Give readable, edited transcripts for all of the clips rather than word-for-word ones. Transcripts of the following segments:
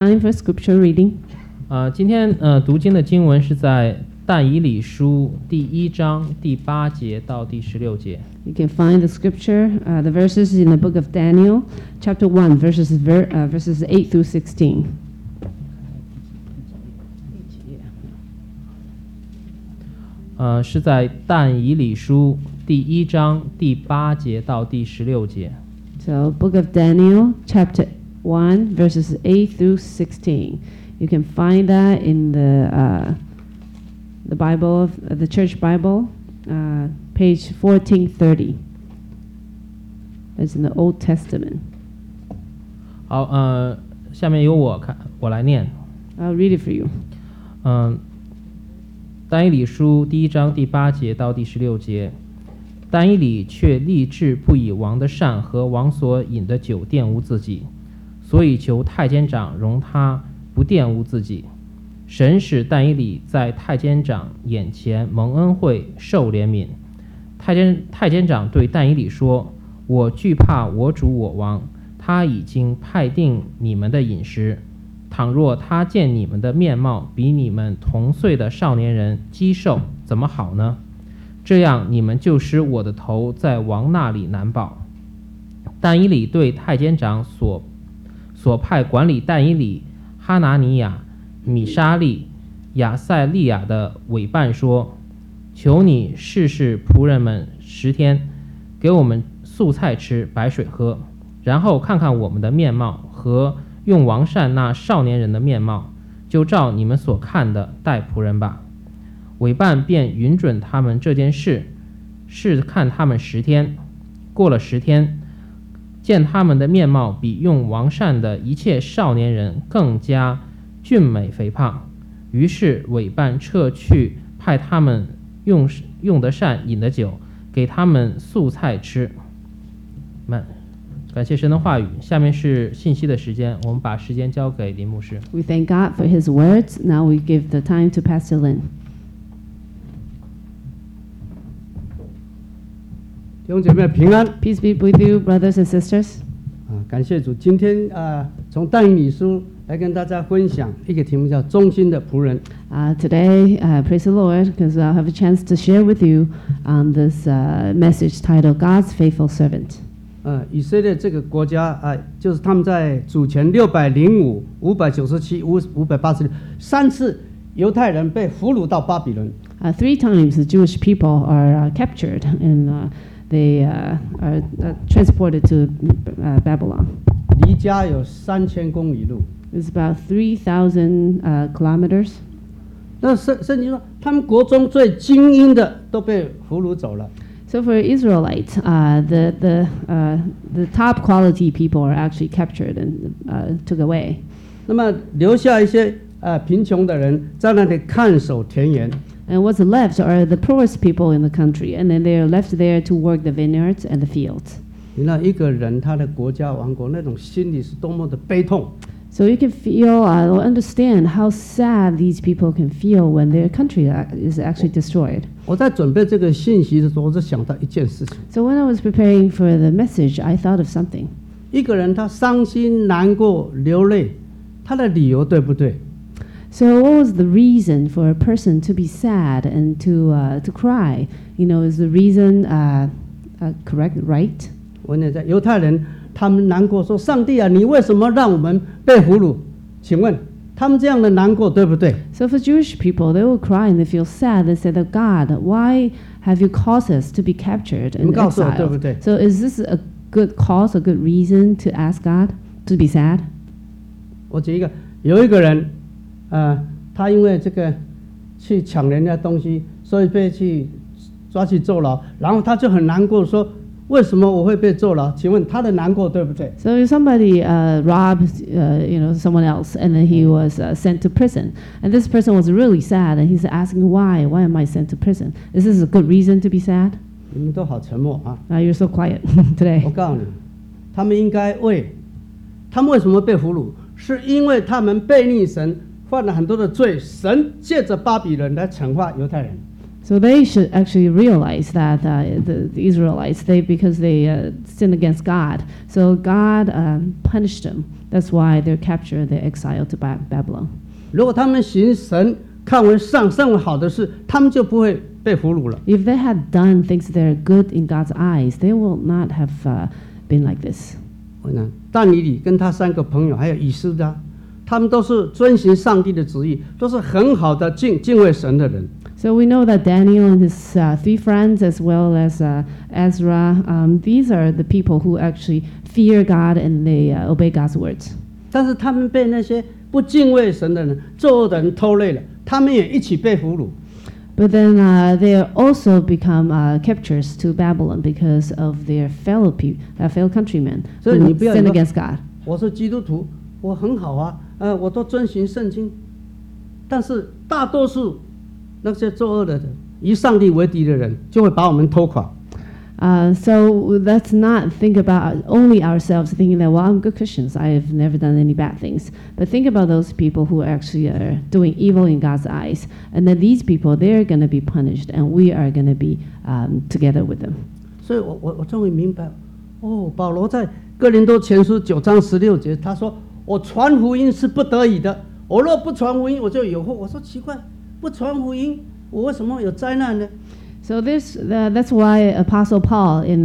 Time for scripture reading. 今天读经的经文是在但以理书第1章第8节到第16节。 You can find the scripture, the verses in the book of Daniel, chapter 1, verses 8 through 16. 是在但以理书第1章第8节到第16节。 So, book of Daniel, chapter 1, verses 8 through 16. You can find that in the Bible, the Church Bible, page 1430. It's in the Old Testament. 好，下面由我来念。 I'll read it for you. 但以理书第1章第8节到第16节。但以理却立志不以王的膳和王所饮的酒玷污自己，所以求太监长容他不玷污自己。神使但以理在太监长眼前蒙恩惠，受怜悯。太监长对但以理说：我惧怕我主我王，他已经派定你们的饮食。倘若他见你们的面貌比你们同岁的少年人肌瘦，怎么好呢？这样你们就使我的头在王那里难保。但以理对太监长所派管理但以理、哈拿尼亚、米沙利、亚赛利亚的委办说：求你试试仆人们10天，给我们素菜吃，白水喝，然后看看我们的面貌和用王膳那少年人的面貌，就照你们所看的待仆人吧。委办便允准他们这件事，试看他们10天。过了10天，见他们的面貌比用王膳的一切少年人更加俊美肥胖，于是委办撤去派他们用的膳饮的酒，给他们素菜吃。感谢神的话语。下面是信息的时间，我们把时间交给林牧师。 We thank God for His words. Now we give the time to Pastor Lin. 弟兄姐妹平安。 Peace be with you, brothers and sisters. 感谢主，今天从但以理书来跟大家分享一个题目叫忠心的仆人。 Today, praise the Lord, because I'll have a chance to share with you on this message titled God's Faithful Servant. 以色列这个国家就是他们在主前605、597、586 3次犹太人被俘虏到巴比伦。 3 times the Jewish people are captured and they are transported to Babylon. 离家有3000公里路。 It's about 3,000 kilometers. 那圣经说，他们国中最精英的都被俘虏走了。 So for Israelites, the top quality people are actually captured and took away. 那么留下一些贫穷的人在那里看守田园。 And what's left are the poorest people in the country, and then they are left there to work the vineyards and the fields. 你那一个人他的国家亡国，那种心里是多么的悲痛。 So you can feel or understand how sad these people can feel when their country is actually destroyed. 我在准备这个信息的时候，我就想到一件事情。 So when I was preparing for the message, I thought of something. 一个人他伤心难过流泪，他的理由对不对？ So what was the reason for a person to be sad and to cry? You know, is the reason correct, right? 我呢，在犹太人他们难过说：“上帝啊，你为什么让我们被俘虏？”请问他们这样的难过对不对？ So for Jewish people, they will cry and they feel sad. They say, "God, why have you caused us to be captured and 你们告诉我对不 exiled?" 对？ So is this a good cause, a good reason to ask God to be sad? 我举一个，有一个人，他因为这个去抢人家东西，所以被抓去坐牢，然后他就很难过，说：“为什么我会被坐牢？”请问他的难过对不对？ So if somebody robbed, someone else, and then he was sent to prison, and this person was really sad, and he's asking, "Why? Why am I sent to prison? Is this a good reason to be sad?" 你们都好沉默啊！ You're so quiet today. 我告诉你，他们应该他们为什么被俘虏？是因为他们背逆神，犯了很多的罪，神借着巴比伦来惩罚犹太人。 So they should actually realize that the Israelites, because they sinned against God, so God punished them. That's why they're captured, they're exiled to Babylon. 如果他们行神看为上甚为好的事，他们就不会被俘虏了。 If they had done things that are good in God's eyes, they will not have been like this. 但以理跟他3个朋友，还有以斯拉，他们都是遵行上帝的旨意，都是很好的敬畏神的人。 So we know that Daniel and his 3 friends, as well as Ezra, these are the people who actually fear God and they obey God's words. 但是他们被那些不敬畏神的人、作恶的人偷累了，他们也一起被俘虏。 But then they also become captures to Babylon because of their fellow countrymen So who 你不要 sin 以为 against God. 我是基督徒，我很好啊，我都遵行圣经。但是大多数那些作恶的人，以上帝为敌的人，就会把我们拖垮。 So let's not think about only ourselves, thinking that, well, I'm good Christians, I have never done any bad things. But think about those people who actually are doing evil in God's eyes. And then these people, they're going to be punished, and we are going to be together with them. 所以我终于明白，保罗在哥林多前书9章16节，他说：“我传福音是不得已的，我若不传福音，我就有祸。”我说奇怪，不传福音，我为什么有灾难呢？ So that's why Apostle Paul in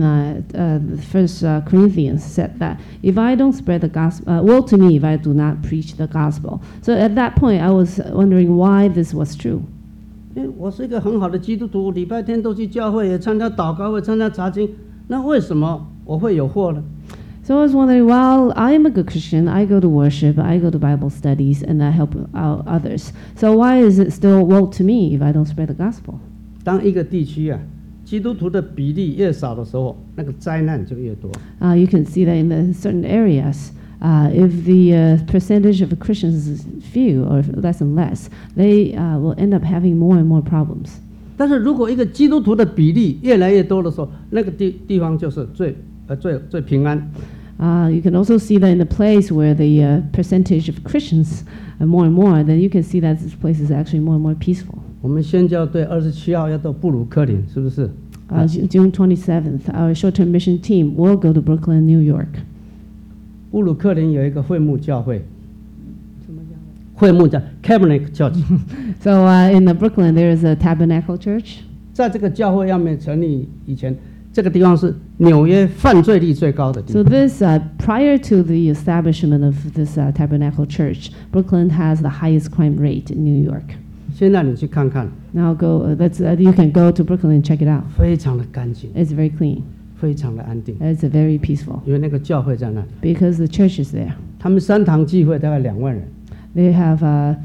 1 Corinthians said that if I don't spread the gospel, woe to me if I do not preach the gospel. So at that point, I was wondering why this was true. 因为我是一个很好的基督徒，礼拜天都去教会，也参加祷告会，参加查经，那为什么我会有祸呢？ So I was wondering, well, I am a good Christian. I go to worship, I go to Bible studies, and I help out others. So why is it still woe to me if I don't spread the gospel? 当一个地区基督徒的比例越少的时候，那个灾难就越多。 You can see that in the certain areas. If the percentage of Christians is few or less and less, they will end up having more and more problems. 但是如果一个基督徒的比例越来越多的时候，那个地方就是最平安。 You can also see that in the place where the percentage of Christians are more and more, then you can see that this place is actually more and more peaceful. 我们宣教队27号要到布鲁克林，是不是？ June 27th, our short-term mission team will go to Brooklyn, New York. 布鲁克林有一个会幕教会，会幕叫 Tabernacle Church。 So in Brooklyn, there is a Tabernacle Church. 在这个教会要没成立以前，这个地方是纽约犯罪率最高的地 So 方。 this, prior to the establishment of this Tabernacle Church, Brooklyn has the highest crime rate in New York. 现在你去看看， Now you can go to Brooklyn and check it out. 非常的干净， It's very clean. 非常的安定， It's very peaceful 因为那个教会在那里。 because the church is there. 他们3堂聚会大概2万人， They have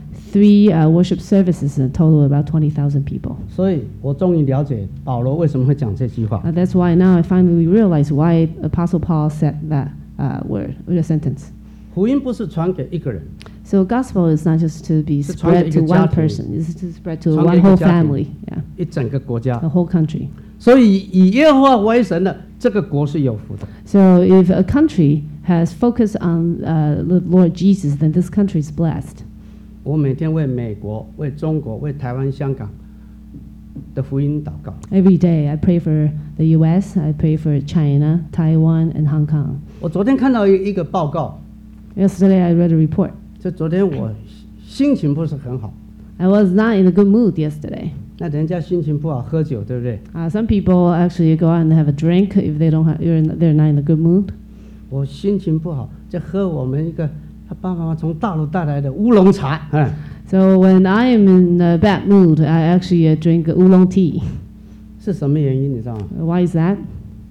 3 worship services, in total about 20,000 people. 所以我终于了解保罗为什么会讲这句话。 That's why now I finally realize why Apostle Paul said that word, or the sentence. 福音不是传给一个人， So gospel is not just to be 是传给 spread 一 to 个 one 家庭。 person. It's to spread to 传给 one 一个 whole 家庭。 family, yeah, 一整个国家。 the whole country. 所以以耶和华为神的这个国是有福的。 So if a country has focused on the Lord Jesus, then this country is blessed. 我每天为美国、为中国、为台湾、香港的福音祷告。 Every day I pray for the U.S., I pray for China, Taiwan, and Hong Kong. 我昨天看到一个报告， Yesterday I read a report. 就昨天我心情不是很好， I was not in a good mood yesterday. 那人家心情不好喝酒，对不对？ Some people actually go out and have a drink if they don't have, they're not in a good mood. 我心情不好，就喝我们一个他爸爸妈妈从大陆带来的乌龙茶， So when I am in a bad mood, I actually drink oolong tea. 是什么原因？你知道吗？ Why is that?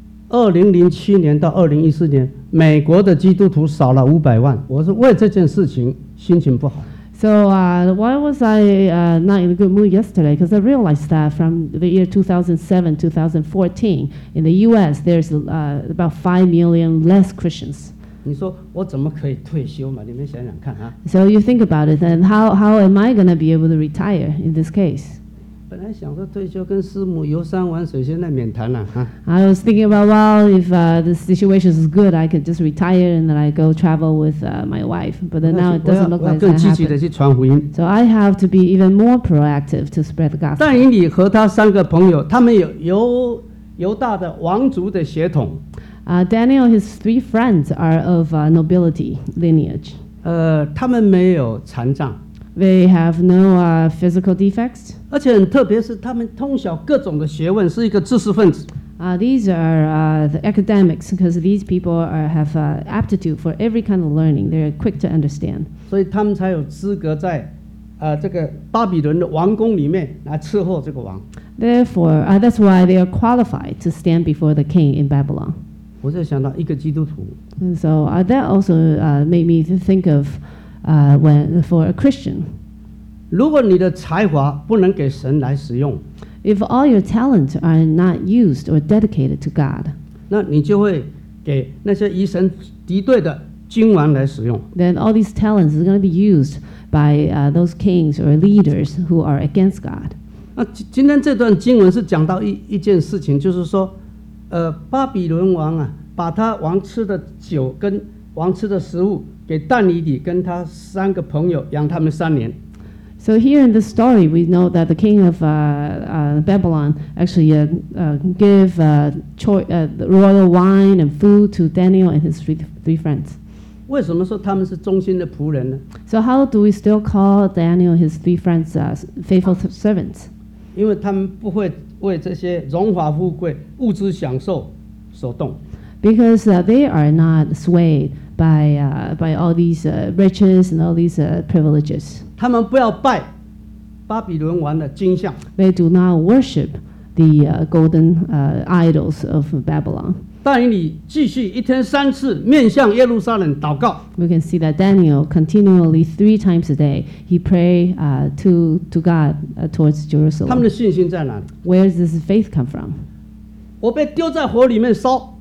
2007年到2014年，美国的基督徒少了500万。我是为这件事情心情不好。 So why was I not in a good mood yesterday? Because I realized that from the year 2007, 2014, in the U.S., there's about 5 million less Christians. 你说我怎么可以退休嘛？你们想想看啊！ So you think about it, and how am I going to be able to retire in this case? 本来想说退休跟师母游山玩水，现在免谈了啊。 I was thinking about, well, if the situation is good, I could just retire and then I go travel with my wife. But then now it 我要 doesn't look 我要 like 更 that 积极的 happen. 去传福音。 So I have to be even more proactive to spread the gospel. 但以理和他3个朋友，他们有犹大的王族的血统， Daniel and his 3 friends are of nobility lineage. 他们没有残障， They have no physical defects. 而且很特别是他们通晓各种的学问，是一个知识分子。 These are the academics because these people have aptitude for every kind of learning. They're quick to understand. 所以他们才有资格在这个巴比伦的王宫里面来伺候这个王。 Therefore, that's why they are qualified to stand before the king in Babylon. 我就想到一个基督徒， And so that also made me to think of for a Christian. 如果你的才华不能给神来使用， If all your talents are not used or dedicated to God, 那你就会给那些与神敌对的君王来使用。 then all these talents are going to be used by those kings or leaders who are against God. 那今天这段经文是讲到一件事情，就是说，巴比伦王啊，把他王吃的酒跟王吃的食物给但以理跟他3个朋友养他们3年。 So here in this story, we know that the king of Babylon actually give royal wine and food to Daniel and his 3 friends. 为什么说他们是忠心的仆人呢？ So how do we still call Daniel and his 3 friends faithful servants? 因为他们不会为这些荣华富贵、物质享受所动。 Because they are not swayed by all these riches and all these privileges. 他们不要拜巴比伦王的金像， They do not worship the golden idols of Babylon. 但以理继续一天3次面向耶路撒冷祷告。 We can see that Daniel continually 3 times a day he pray to God towards 他们 Jerusalem. 的信心在哪里？ Where does this faith come from? 我被丢在火里面烧，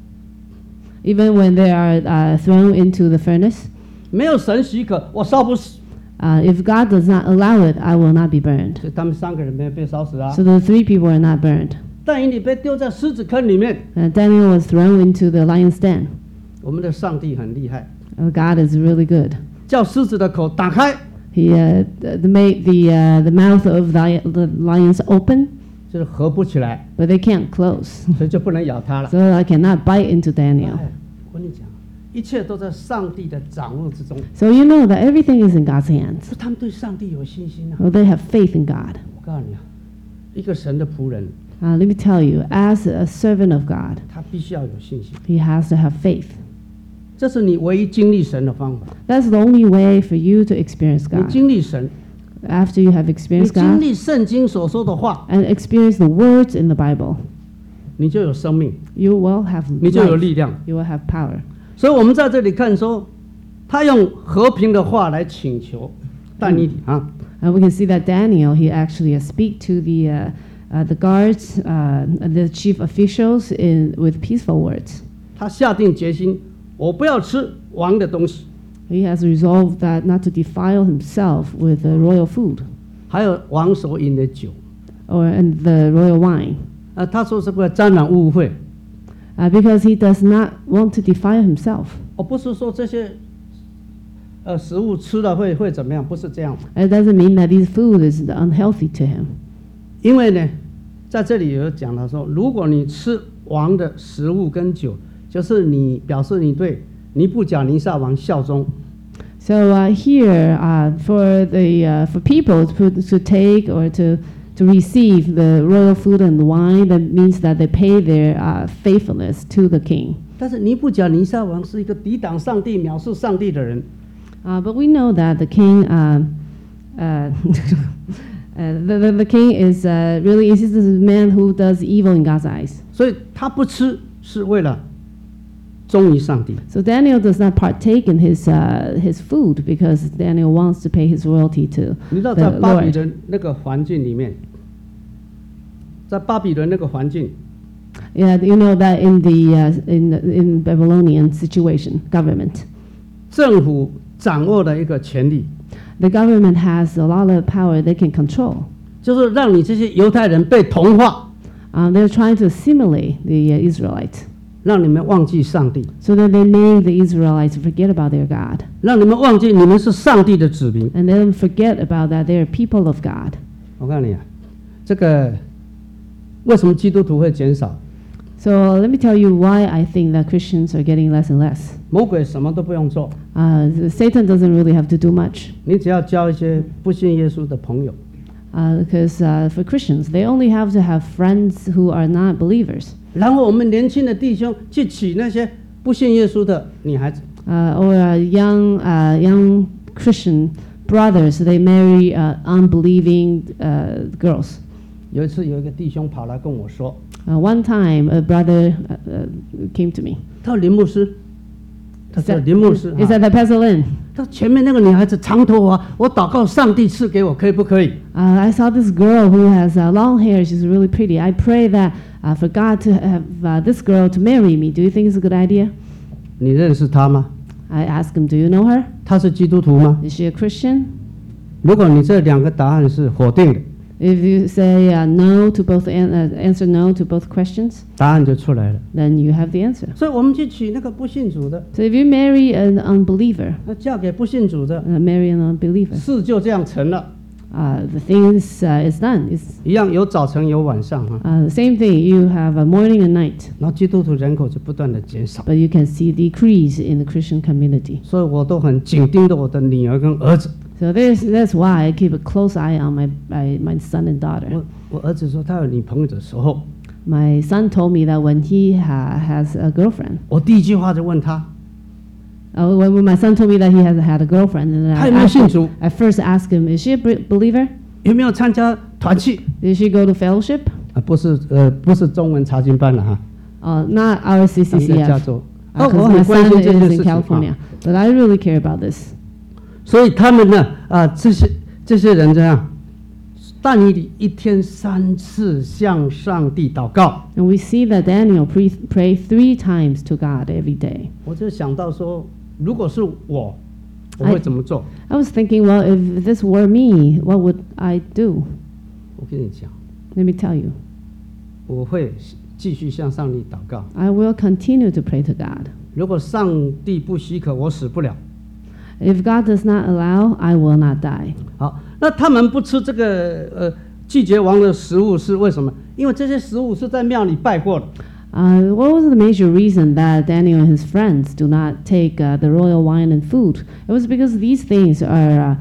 Even when they are thrown into the furnace, 没有神许可，我烧不死。 if God does not allow it, I will not be burned. 所以他们3个人没有被烧死啊。 So the 3 people are not burned. 但以理被丢在狮子坑里面。 Daniel was thrown into the lion's den. 我们的上帝很厉害， God is really good. 叫狮子的口打开， He made the mouth of the lions open, 就是合不起来， but they can't close. 所以就不能咬它了。 So I cannot bite into Daniel. 哎我跟你讲，一切都在上帝的掌握之中。 So you know that everything is in God's hands. 他们对上帝有信心啊！ Well, they have faith in God. 我告诉你啊，一个神的仆人， Let me tell you, as a servant of God, 他必须要有信心， he has to have faith. 这是你唯一经历神的方法。 That's the only way for you to experience 你 God. 经历神， After you have 你 experienced 经 God 历圣经所说的话， and experience the words in the Bible, 你就有生命， you will have 你就有 life. 力量。 You will have power. 所以我们在这里看说，他用和平的话来请求但以理啊。 And we can see that Daniel, he actually speak to the guards, the chief officials with peaceful words. 他下定决心，我不要吃王的东西， He has resolved that not to defile himself with the royal food 还有王所饮的酒。 and the royal wine, 他说是不是沾染污秽？ because he does not want to defile himself. 我不是说这些食物吃了会怎么样，不是这样。 It doesn't mean that this food is unhealthy to him. 因为呢，在这里有讲到说，如果你吃王的食物跟酒，就是你表示你对尼布甲尼撒王效忠。 So here, for people to take or to receive the royal food and wine, that means that they pay their faithfulness to the king. 但是尼布甲尼撒王是一个抵挡上帝、藐视上帝的人， But we know that the king, the king is really is a man who does evil in God's eyes. 所以他不吃是为了忠于上帝。 So Daniel does not partake in his food because Daniel wants to pay his royalty to 你知道， the 在巴比 Lord. 伦那个环境里面，在巴比伦那个环境， Yeah, you know that in Babylonian situation, government, 政府掌握的一个权利， the government has a lot of power they can control. 就是让你这些犹太人被同化， They're trying to assimilate the Israelites 让你们忘记上帝， so that they made the Israelites forget about their God. 让你们忘记你们是上帝的子民。 And they don't forget about that they are people of God. 我告诉你啊，这个为什么基督徒会减少？ So let me tell you why I think that Christians are getting less and less. 魔鬼什么都不用做， Satan doesn't really have to do much. 你只要交一些不信耶稣的朋友， Because for Christians, they only have to have friends who are not believers. 然后我们年轻的弟兄去娶那些不信耶稣的女孩子， Or young Christian brothers, they marry unbelieving girls. 有一次有一个弟兄跑来跟我说， One time, a brother came to me. 他说林牧师，他说林牧师， Is that the Pastor Lin? 他说前面那个女孩子长头发，我祷告上帝赐给我，可以不可以？ I saw this girl who has long hair. She's really pretty. I pray that for God to have this girl to marry me. Do you think it's a good idea? 你认识她吗？ I asked him, do you know her? 她是基督徒吗？ Is she a Christian? 如果你这两个答案是否定的， If you say no to both, answer no to both questions, 答案就出来了。 then you have the answer. 所以我们去娶那个不信主的， So if you marry an unbeliever, 那嫁给不信主的， marry an unbeliever, 事就这样成了， the thing is done. It's 一样有早晨有晚上啊。 the same thing. You have a morning and night, 然后基督徒人口就不断的减少， but you can see decrease in the Christian community. 所以我都很紧盯着我的女儿跟儿子。 So that's why I keep a close eye on my son and daughter. 我儿子说他有女朋友的时候， My son told me that when he has a girlfriend, 我第一句话就问他， when my son told me that he has had a girlfriend, and 他有没有信主？ I first asked him, is she a believer? 有没有参加团契？ Did she go to fellowship? 不是中文查经班了哈， Not our 他们在加 CCCF. 州。 Because 我 my 很关 son 心这件 is 事 in 情啊。 California. But I really care about this. 所以他们呢，这些人这样，但以理一天3次向上帝祷告。 And we see that Daniel prayed 3 times to God every day. 我就想到说，如果是我会怎么做？ I was thinking, well, if this were me, what would I do? 我跟你讲， Let me tell you. 我会继续向上帝祷告。 I will continue to pray to God. 如果上帝不许可，我死不了。 If God does not allow, I will not die. 好，那他们不吃这个季节王的食物是为什么？因为这些食物是在庙里拜过的。 What was the major reason that Daniel and his friends do not take the royal wine and food? It was because these things are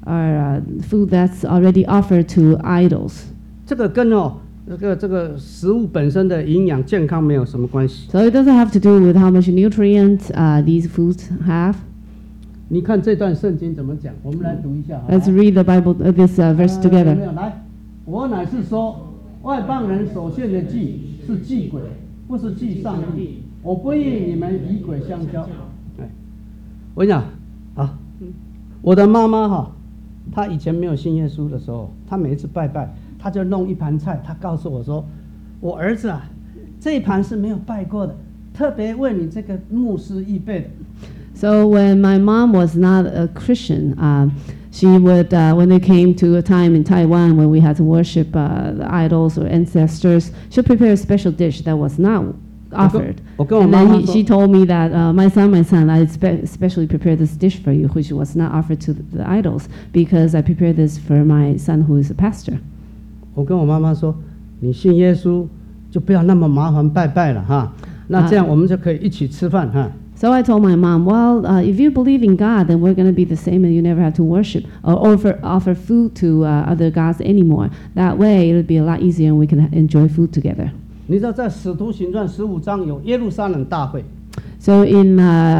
food that's already offered to idols. 这个跟这个食物本身的营养健康没有什么关系。 So it doesn't have to do with how much nutrients these foods have. 你看这段圣经怎么讲？我们来读一下。好不好 Let's read the Bible, this verse 有 together. 没有来？我乃是说，外邦人所献的祭是祭鬼，不是祭上帝。我不义你们以鬼相交。哎，我跟你讲啊，我的妈妈哈，她以前没有信耶稣的时候，她每一次拜拜，她就弄一盘菜，她告诉我说：“我儿子啊，这一盘是没有拜过的，特别为你这个牧师预备的。” So when my mom was not a Christian, she would, when they came to a time in Taiwan when we had to worship the idols or ancestors, she'll prepare a special dish that was not offered. 我跟我 And 妈妈 then 说 she told me that, my son, I especially prepared this dish for you, which was not offered to the idols, because I prepared this for my son who is a pastor. 我跟我妈妈说，你信耶稣就不要那么麻烦拜拜了哈，那这样我们就可以一起吃饭哈。 So I told my mom, well, if you believe in God, then we're going to be the same and you never have to worship or offer food to other gods anymore. That way, it'll be a lot easier and we can enjoy food together. 你知道在使徒行传15章有耶路撒冷大会， So in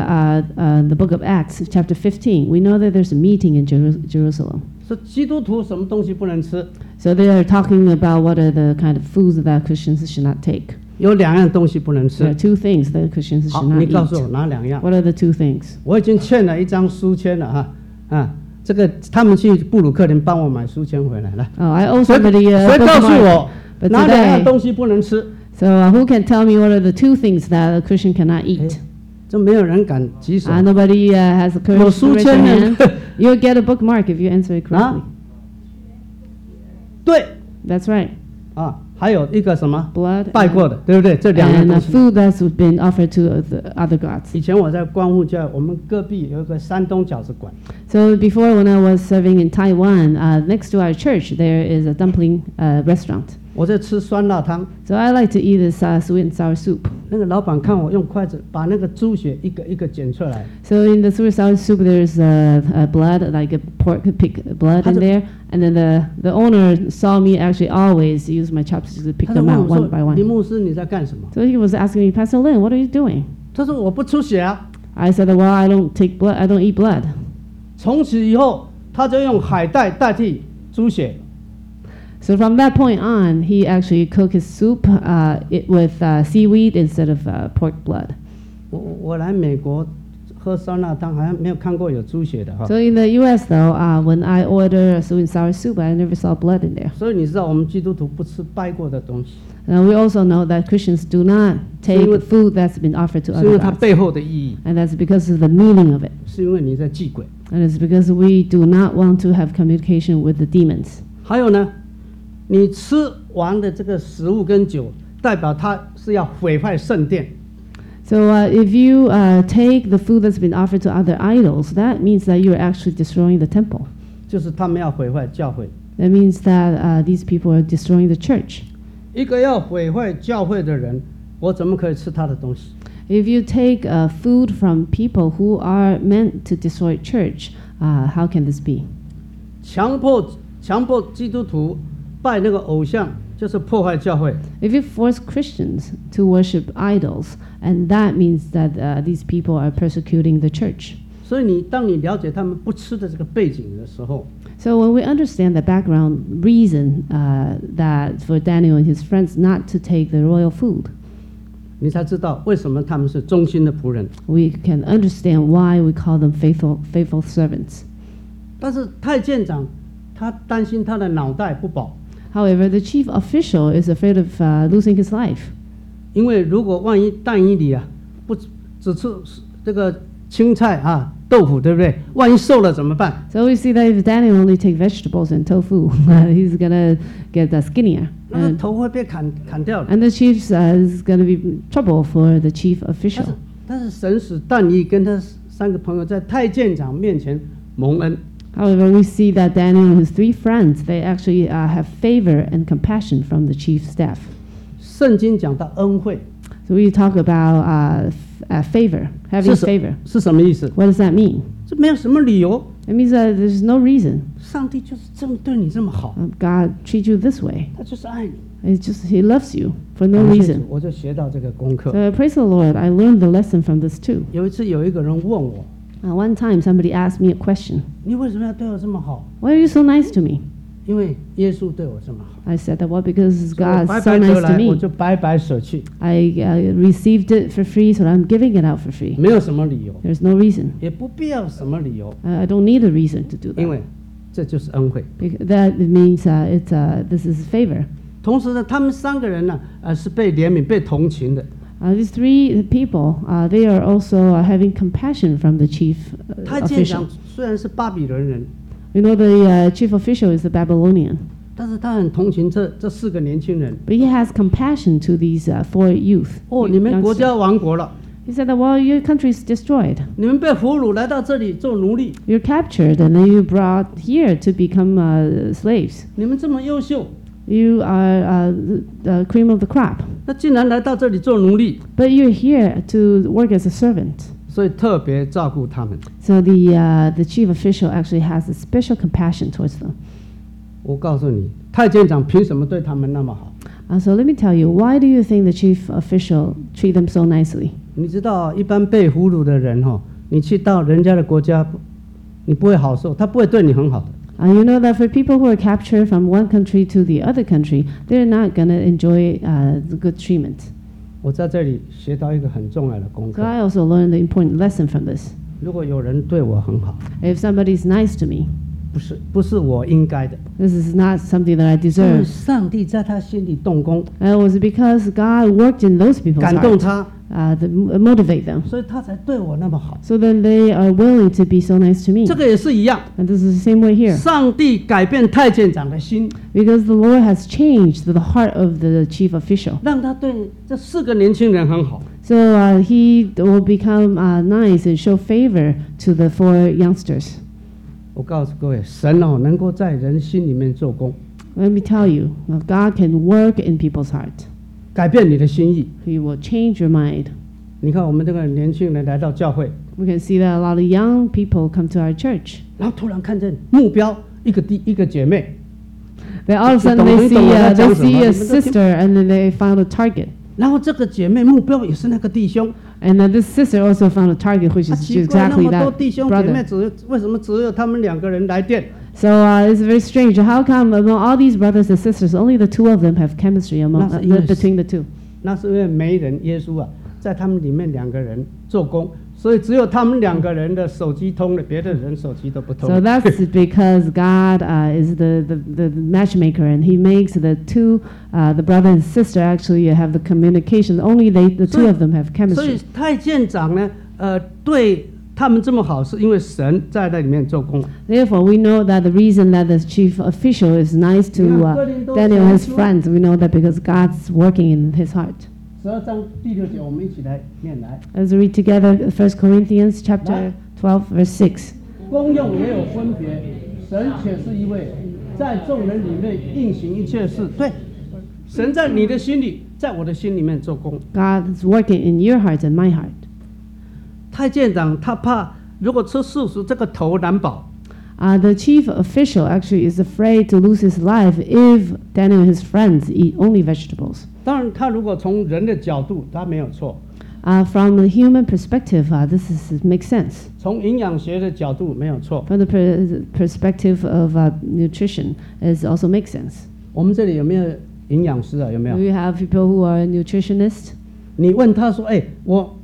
the book of Acts, chapter 15, we know that there's a meeting in Jerusalem. 说基督徒什么东西不能吃？ So they are talking about what are the kind of foods that Christians should not take. 有2样东西不能 There are 吃。 2 things that Christians 好， should not 你告诉我 eat. 哪2样？ What are the 2 things? 我已经欠了一张书签了哈，这个他们去布鲁克林帮我买书签回来了。 Oh, I owe 谁 somebody a 谁告诉 bookmark. 我 But 哪2样 today, 东西不能吃？ so who can tell me what are the 2 things that a Christian cannot eat? 这没有人敢举手。 Nobody has the 有 courage to 书 raise their 签 hand. 呢？ You'll get a bookmark if you answer it correctly. 对 That's right. 啊，还有一个什么 Blood 拜过的，对不对？这两样 and 东西。 food that's been offered to the other gods. 以前我在光复教，我们隔壁有一个山东饺子馆， So before, when I was serving in Taiwan, next to our church, there is a dumpling restaurant. 我在吃酸辣汤， So I like to eat this sweet and sour soup. 那个老板看我用筷子把那个猪血一个一个剪出来， So in the sweet and sour soup, there's blood, like a pork pig blood in there. And then the owner saw me actually always use my chopsticks to pick 他就 them 问 out 我 one by 说：“林 one. 牧师你在干什么 So he was asking me, Pastor Lin, what are you doing?？” 他说：“我不出血啊。 I said, well, I don't take blood. I don't eat blood. ” 从此以后，他就用海带代替猪血。 So from that point on, he actually cooked his soup with seaweed instead of pork blood. 我来美国喝酸辣汤，好像没有看过有猪血的哈。 So in the U.S. though, when I order sweet and sour soup, I never saw blood in there. 所以你知道我们基督徒不吃拜过的东西， We also know that Christians do not take food that's been offered to 是因 other 为它 gods, 背后的意义， and that's because of the meaning of it, 是因为你在祭鬼。 and it's because we do not want to have communication with the demons. 还有呢，你吃完的这个食物跟酒，代表它是要毁坏圣殿。 So if you take the food that's been offered to other idols, that means that you're actually destroying the temple. 就是他们要毁坏教会。 That means that these people are destroying the church. 一个要毁坏教会的人，我怎么可以吃他的东西？ If you take food from people who are meant to destroy church, how can this be? 强迫基督徒拜那个偶像，就是破坏教会。 If you force Christians to worship idols, and that means that these people are persecuting the church. 所以当你了解他们不吃的这个背景的时候， So when we understand the background reason that for Daniel and his friends not to take the royal food, 你才知道为什么他们是忠心的仆人。 we can understand why we call them faithful servants. 但是太监长他担心他的脑袋不保， However, the chief official is afraid of losing his life. 因为如果万一蛋衣里啊不只吃这个青菜啊豆腐，对不对？万一瘦了怎么办？ So we see that if Daniel only take vegetables and tofu, he's gonna get skinnier, 那个头会被砍掉的。 and the chief is gonna be trouble for the chief 但 official. 是但是神使但以跟他三个朋友在太监长面前蒙恩， However, we see that Daniel and his 3 friends, they actually have favor and compassion from the chief staff. 圣经讲到恩惠 So we talk about favor, having 是 favor. 是什么意思？ What does that mean? 这没有什么理由， It means that there's no reason 上帝就是这么对你这么好， God treats you this way. 他就是爱你。 It's just He loves you for no 感谢主 reason. 我就学到这个功课。 So praise the Lord, I learned the lesson from this too. 有一次有一个人问我， One time somebody asked me a question. 你为什么要对我这么好？ Why are you so nice to me? 因为耶稣对我这么好， I said that, well, because 所以我 God's 白 so 白得 nice to 来，我 me. 就白白舍去， I received it for free, so I'm giving it out for free. 没有什么理由， There's no reason. 也不必要什么理由， I don't need a reason to do 因 that. 为这就是恩惠。 That means this is favor. 同时呢，他们三个人呢，是被怜悯、被同情的。 These 3 people, they are also having compassion from the chief 太监长 official. 虽然是巴比伦人， We know the chief official is the Babylonian, 但是他很同情这4个年轻人。 but he has compassion to these 4 youth. 哦，你们国 youngsters. 家亡国了， He said that, well, your country is destroyed. 你们被俘虏来到这里做奴隶， You're captured and then you're brought here to become slaves. 你们这么优秀， You are the cream of the crop, 那竟然来到这里做奴隶， but you're here to work as a servant. 所以特别照顾他们。 So the chief official actually has a special compassion towards them. 我告诉你，太监长凭什么对他们那么好？ So let me tell you, why do you think the chief official treat them so nicely? 你知道，一般被俘虏的人哈，你去到人家的国家，你不会好受，他不会对你很好的。 You know that for people who are captured from one country to the other country, they're not going to enjoy the good treatment. 我在这里学到一个很重要的功 So 课： I also learned the important lesson from this. 如果有人对我很好， If somebody's nice to me, 不是我应该的， this is not something that I 因为 deserve. 上帝在他心里动工， It was because God worked in those people's 感动 hearts, 他， motivate them. 所以他才对我那么好。 So then they are willing to be so nice to me. 这个也是一样， And this is the same way here. 上帝改变太监长的心， Because the Lord has changed the heart of the chief official. 让他对这4个年轻人很好。 So he will become nice and show favor to the 4 youngsters. 我告诉各位，神能够在人心里面做工， Let me tell you, God can work in people's heart. 改变你的心意。 He will change your mind. 你看我们这个年轻人来到教会， We can see that a lot of young people come to our church. 然后突然看见目标一个姐妹， Then all of a sudden they see a sister and then they found a target. 然后这个姐妹目标也是那个弟兄。 And then this sister also found a target, which 啊， is 奇怪，那 exactly 么多 that 弟兄姐妹 brother. 为什么只有他们2个人来电？ So it's very strange. How come among all these brothers and sisters, only the 2 of them have chemistry among That's yes. between the 2? 那是因为没人，耶稣啊，在他们里面2个人做工，所以只有他们2个人的手机通了，别的人手机都不通。 So that's because God is the matchmaker, and He makes the 2, the brother and sister actually have the communication. Only the 2 of them have 所以 chemistry. 太监长呢，对他们这么好，是因为神在那里面做工。 Therefore, we know that the reason that the chief official is nice to Daniel and his friends, we know that because God's working in his heart. 12章第6节，我们一起来念来。 Let's read together 1 Corinthians chapter 12, verse 6. 功用也有分别，神却是一位，在众人里面运行一切事。对，神在你的心里，在我的心里面做工。 God is working in your heart and my heart. 太监长他怕，如果吃素食，这个头难保。 The chief official actually is afraid to lose his life if Daniel and his friends eat only vegetables. 当然，他如果从人的角度，他没有错； From the human perspective, this makes sense. 从营养学的角度没有错。 From the perspective of nutrition, it also makes sense. 我们这里有没有营养师啊？有没有 We？have people who are nutritionists. 你问他说：“哎，我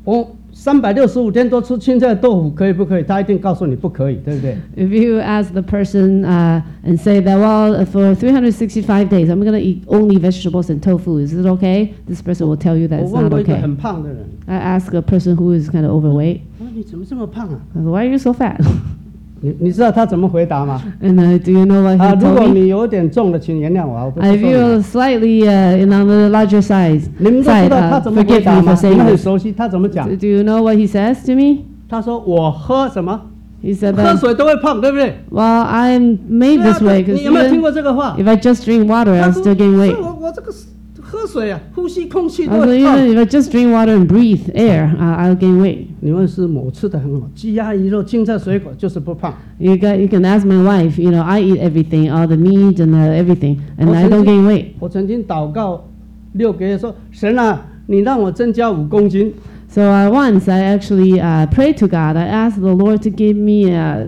365天都吃青菜豆腐，可以不可以？”他一定告诉你不可以，对不对？ If you ask the person and say that, well, for 365 days, I'm going to eat only vegetables and tofu, is it okay? This person will tell you that 我 it's 问 not 过一个 okay. 很胖的人， I ask a person who is kind of overweight, 我说：“你怎么这么胖啊 I go, why are you so fat? ？” 你知道他怎么回答吗？ And do you know what 啊， he 如果 told me? 你有点重的，请原谅我啊，我不是 If 说你 you're slightly on the larger size, 你们都知 side, 道他怎么回 forgive 答 me 吗 for？ 你 saying 们很 this. 熟悉，他怎么讲？ Do you know what he says to me? 他说：“我喝什么？ He said 喝 that, 水都会胖，对不对？” well, I'm made 对啊 this way 你有没有听 because 过这个话？ if I just drink water, 他 I'll 说 still gain weight. 是我这个喝水啊，呼吸空气都 Also, 会胖。 even if I just drink water and breathe air, I'll gain weight. 你问师母，我吃的很好，鸡鸭鱼肉、青菜水果就是不胖。 You can ask my wife. You know, I eat everything, all the meat and everything, and I don't gain weight. 我曾经祷告6个月说：“神啊，你让我增加5公斤。” So once I actually prayed to God. I asked the Lord to give me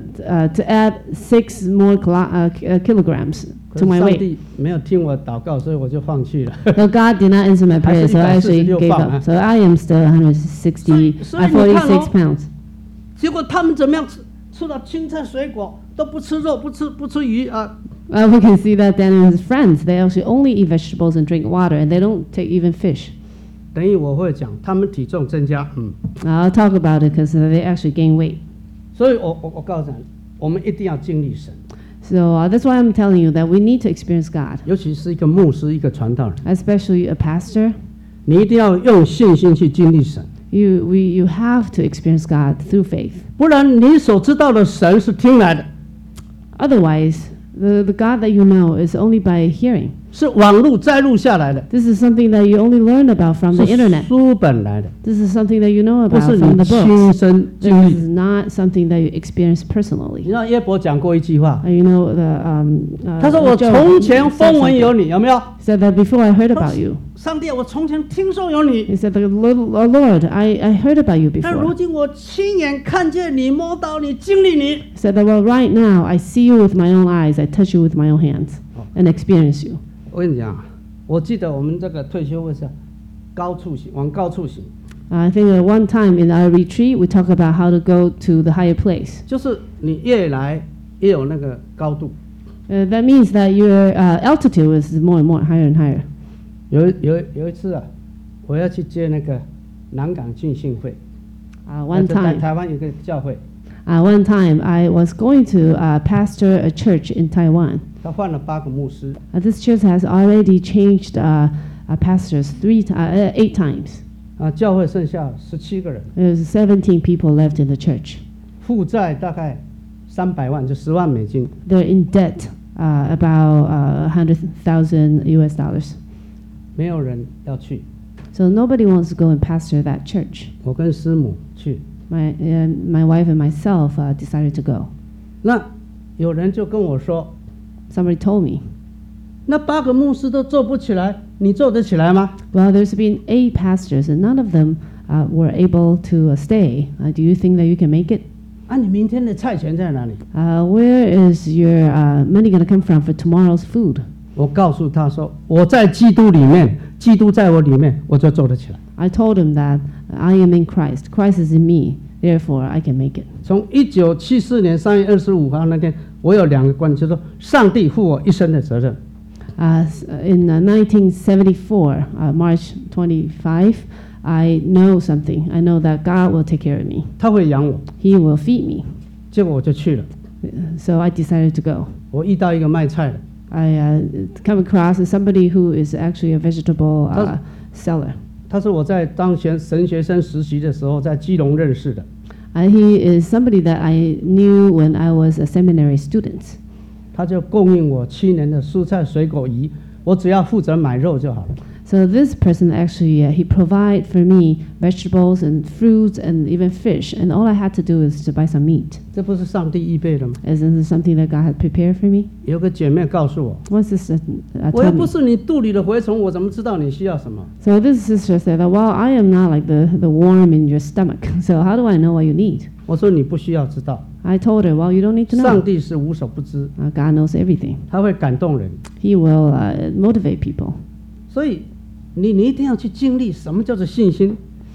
to add 6 more kilograms 可 to 是 my 上 weight. 帝没有听我祷告，所以我就放弃了。 So God did not answer my prayer, so I actually 146 gave 磅， up. So I am still 160, 所以你看哦 46 pounds. 结果他们怎么样吃到青菜水果，都不吃肉，不吃鱼啊。 We can see that Daniel and his friends, they actually only eat vegetables and drink water, and they don't take even fish. 等于我会讲，他们体重增加， I'll talk about it because they actually gain weight. 所以我告诉你，我们一定要经历神， So that's why I'm telling you that we need to experience God, 尤其是一个牧师、一个传道人， especially a pastor. 你一定要用信心去经历神， You have to experience God through faith. 不然你所知道的神是听来的， Otherwise, the God that you know is only by hearing. 是网络摘录下来的， This is something that you only learn about from the 是 internet. 书本来的， This is something that you know 不 about 是 from 你 the 亲 books. 身 This 经历。 is not something that you experience 你 personally. 知道耶伯讲过一句话， You know the 他说：“我 Job 从前 said 风闻 something. 有你，有没有？ Said that before I heard about you. 上帝，我从前听说有你， He said, Lord, I heard about you 但如 before. 今我亲眼看见你，摸到你，经历你。 Said that, well, right now I see you with my own eyes. I touch you with my own hands and experience you. 我跟你讲，我记得我们这个退休会是高处行，往高处行， I think at one time in our retreat, we talk about how to go to the higher place. 就是你越来越有那个高度。 That means that your altitude is more and more higher and higher. 有一次啊，我要去接那个南港浸信会。 One 在 time, 台湾有个教会， one time I was going to pastor a church in Taiwan. 他换了8个牧师， This church has already changed pastors 8 times. 教会剩下17个人， There's 17 people left in the church. 负债大概300万，就10万美金。 They're in debt about $100,000 US. 没有人要去， So nobody wants to go and pastor that church. 我跟师母去。 My wife and myself decided to go. 那有人就跟我说， Somebody told me, 那8个牧师都做不起来，你做得起来吗？ well, there's been 8 pastors and none of them were able to stay. Do you think that you can make it? 你明天的菜钱在哪里？ Where is your money going to come from for tomorrow's food? 我告诉他说，我在基督里面，基督在我里面，我就做得起来。 I told him that I am in Christ. Christ is in me. Therefore, I can make it. 从1974年3月25号那天，我有2个观点，就是说上帝负我一生的责任。 In 1974, March 25, I know something. I know that God will take care of me. 他会养我， He will feed me. 结果我就去了。 So I decided to go. 我遇到一个卖菜的， I come across somebody who is actually a vegetable seller. 他是我在当神学生实习的时候在基隆认识的。 He is somebody that I knew when I was a seminary student. 他就供应我7年的蔬菜水果鱼，我只要负责买肉就好了。 So this person actually, he provide for me vegetables and fruits and even fish, and all I had to do is to buy some meat. 这不是上帝预备的吗？ Isn't this something that God had prepared for me? 有个姐妹告诉我， One sister 我又 told 不 me. 是你肚里的蛔虫，我怎么知道你需要什么？ So this sister said that, well, I am not like the worm in your stomach. So how do I know what you need? 我说你不需要知道， I told her, well, you don't need to 上 know. 帝是无所不知， God knows everything. 他会感动人。 He will motivate people. 所以你一定要去经历什么叫做信心。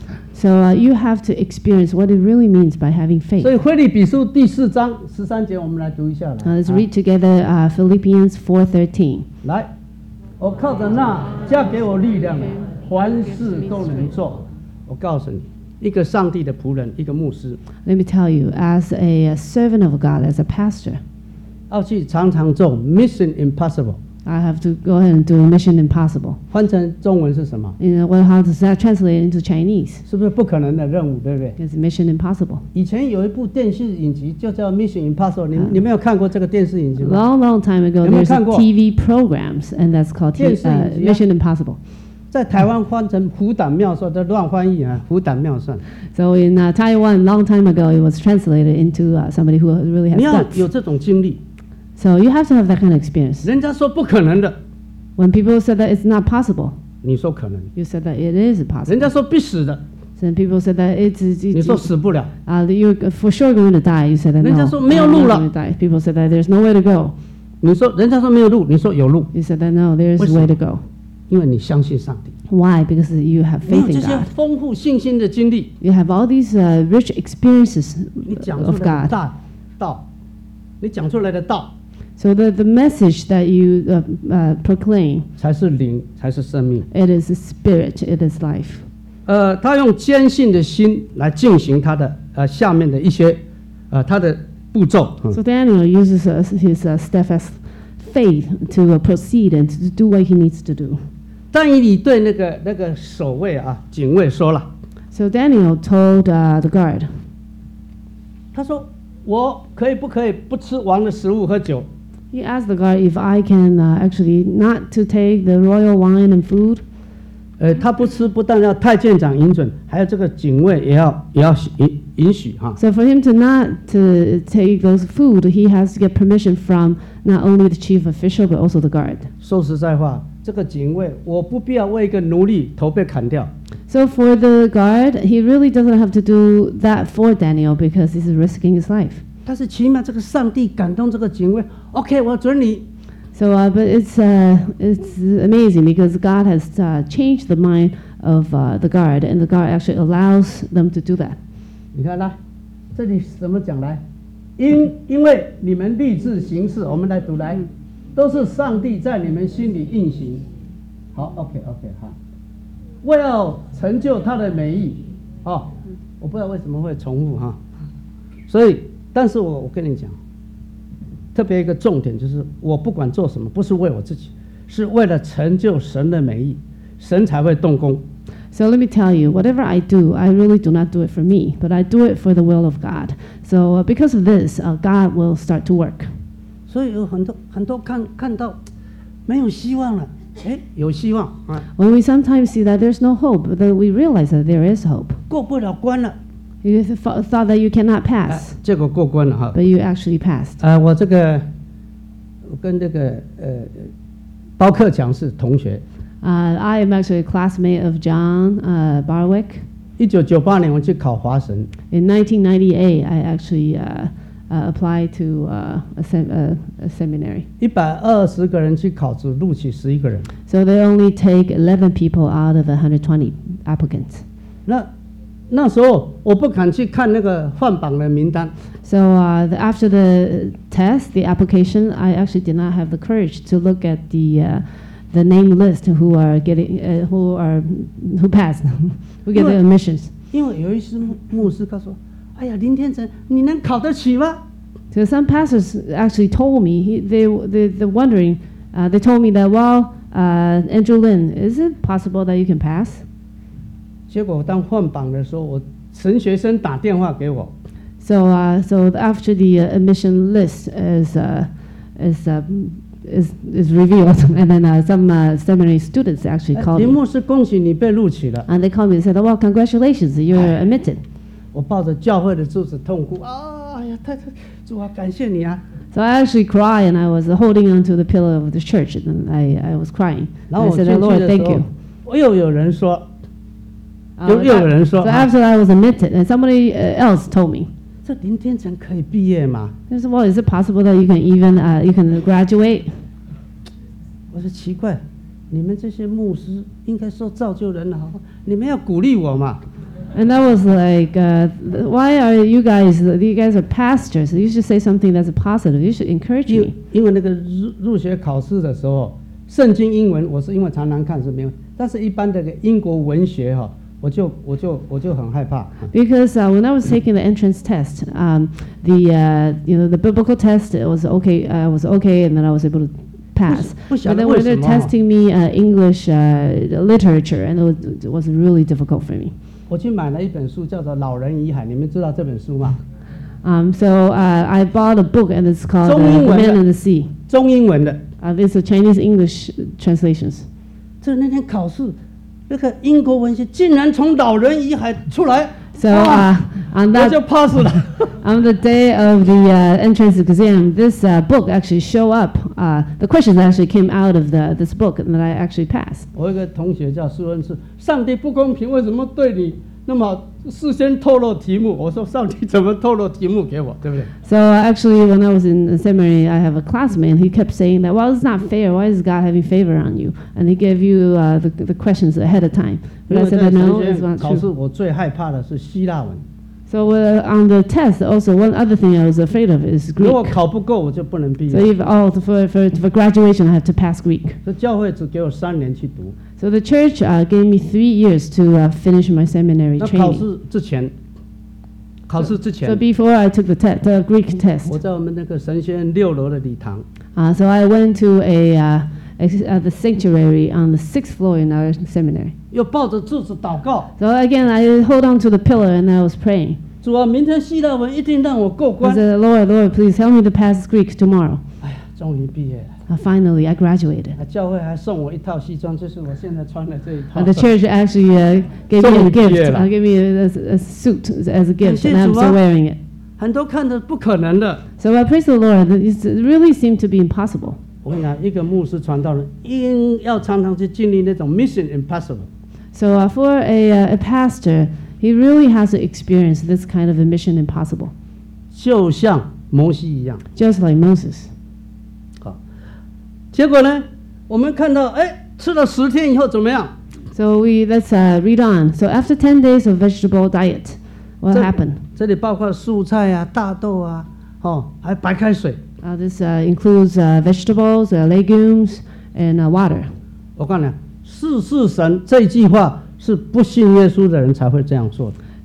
So you have to experience what it really means by having faith. 所以腓立比书第4章13节，我们来读一下来。 Let's read together Philippians 4:13. 来，我靠着那加给我力量的，凡事都能做。我告诉你，一个上帝的仆人，一个牧师， Let me tell you, as a servant of God, as a pastor, 要去常常做 Mission Impossible。 I have to go ahead and do Mission Impossible. 翻成中文是什么？ Well, how does that translate into Chinese? 是不是不可能的任务，对不对？ It's Mission Impossible. 以前有一部电视影集就叫 Mission Impossible，你没有看过这个电视影集吗？ Long time ago, 有没有 there's 看过？ TV programs, and that's called 电视影集啊。 Mission Impossible. 在台湾翻成虎胆妙算，这乱翻译啊，虎胆妙算。 So in Taiwan, long time ago, it was translated into somebody who really has 你要 guts. 有这种经历， So you have to have that kind of experience. 人家说不可能的， When people said that it's not possible, 你说可能； you said that it is 人 possible. 家说必死的， Then people said that it's 你说死不了。 you're for sure going to die. You said that 人家 no, 说没有 I'm 路 not 了。 going to die. People said that there's nowhere to go. 你说人家说没有路，你说有路， You said that no, there's 为什么？ way to go. 因为你相信上帝， Why? Because you have 你有 faith 这 in 些 God. 丰富信心的经历， You have all these rich experiences 你讲出 of 来的 God. 道，你讲出来的道 So the message that you proclaim, 才是灵，才是生命。 it is spirit, it is life. 他用坚信的心来进行他的下面的一些他的步骤。 So Daniel uses his steadfast faith to proceed and to do what he needs to do. 但以理对那个守卫警卫说了， So Daniel told the guard, 他说：“我可不可以不吃王的食物喝酒？ he asked the guard if I can actually not to take the royal wine and food. 他不吃，不但要太监长允准，还有这个警卫也要允许哈。 So for him to not to take those food, he has to get permission from not only the chief official but also the guard. 说实在话，这个警卫我不必要为一个奴隶头被砍掉， So for the guard, he really doesn't have to do that for Daniel because he's risking his life. 但是起码这个上帝感动这个警卫 ，OK， 我准你。 So, but it's amazing because God has changed the mind of the guard, and the guard actually allows them to do that. 你看来，这里怎么讲来？因为你们立志行事，我们来读来，都是上帝在你们心里运行。好 ，OK， 好。为要成就他的美意， 哦，我不知道为什么会重复哈。所以，但是我跟你讲，特别一个重点就是，我不管做什么，不是为我自己，是为了成就神的美意，神才会动工。 So let me tell you, whatever I do, I really do not do it for me, but I do it for the will of God. So because of this, God will start to work. 所以有很多看到没有希望了，哎，有希望啊， When we sometimes see that there's no hope, then we realize that there is hope. 过不了关了， You thought that you cannot 哎 pass, 结果过关了哈。 but you actually passed. 我跟这个包克强是同学。 I am actually a classmate of John Barwick. 1998年我去考华神， In 1998, I actually applied to a seminary. 120个人去考，只录取11个人。 So they only take 11 people out of 120 applicants. 那时候我不敢去看那个换榜的名单， So after the test, the application, I actually did not have the courage to look at the name list who passed, who get the admissions. 因为有一次牧师告诉我：“哎呀，林天成，你能考得起吗？” So some pastors actually told me they're wondering. They told me that Andrew Lin, is it possible that you can pass? 结果当换榜的时候，我神学生打电话给我， So after the admission list is revealed, and then some seminary students actually called 林 me, 牧师，恭喜你被录取了。 and they called me and said, "Well, congratulations, you're admitted." 我抱着教会的柱子痛哭哎呀，主啊，感谢你啊！ So I actually cried, and I was holding onto the pillar of the church, and I was crying. 然 And 后 I 我进 said, 去 "Lord, 的 thank 时候 you." 我又有人说， So 又有人说， after I was admitted, and somebody else told me, 这林天成可以毕业吗？ they said, "Well, is it possible that you can even you can graduate?" 我说奇怪，你们这些牧师应该说造就人好，你们要鼓励我嘛。 And that was like, why are you guys are pastors. You should say something that's positive. You should encourage 因 me. 因为那个入学考试的时候，圣经英文我是因为常常看是没有，但是一般的英国文学哈，我就很害怕。 Because when I was taking the entrance test, the biblical test, it was okay. I was okay, and then I was able to pass. 不晓 But 得 then 为 when 什 they're 么哈 testing me English literature, and it was really difficult for me. 我去买了一本书，叫做《老人与海》，你们知道这本书吗？ So I bought a book, and it's called 中 The 英文的。 Man in the Sea. 中英文的。 It's a Chinese English translations. 这那天考试，那个英国文学竟然从《老人与海》出来， So 哇 on 我就 that pass 了。 on the day of the entrance exam, this book actually show up. The questions actually came out of this book, and that I actually passed. 我有一个同学叫苏恩是，上帝不公平，为什么对你那么事先透露题目？我说上帝怎么透露题目给我，对不对？ So actually, when I was in seminary, I have a classmate, and he kept saying that, "Well, it's not fair. Why is God having favor on you?" And he gave you the questions ahead of time. 因 But I 为 said 在 that no, 神 it's 学 not 考试， true. 我最害怕的是希腊文。 So on the test, also one other thing I was afraid of is 如果 Greek. 考不够，我就不能毕 So 业。 for graduation, I had to pass Greek. 这教会只给我3年去读。 So the church gave me 3 years to finish my seminary 那考 training. 试之前，考试之 So 前， before I took the Greek 我 test, 在我们那个神学院6楼的礼堂， so I went to the sanctuary on the 6th floor in our seminary. 又抱着柱子祷告。 So again, I hold on to the pillar and I was praying. 主啊，明天希腊文一定让我过 I 关。 said, Lord, please help me to pass Greek tomorrow. 哎呀，终于毕业了。 Finally, I graduated. 教会还送我一套西装，就是我现在穿的这一套。 The church actually gave me a 终于毕业 gift. 了。 Gave me a suit as a gift, 感谢 and I'm 主啊。 still wearing it. 很多看着不可能的。 So I praise the Lord. It really seemed to be impossible. 我跟你讲，一个牧师传道人应要常常去经历那种 mission impossible。 So for a pastor, he really has to experience this kind of a mission impossible, 就像摩西一样。 just like Moses. 好，结果呢，我们看到，哎，吃了10天以后怎么样？ So let's read on. So after 10 days of vegetable diet, what 这 happened? 这里包括蔬菜啊、大豆啊，还有白开水。 This includes vegetables, legumes, and water. 我告诉你，事事神这一句话是不信耶稣的人才会这样做的。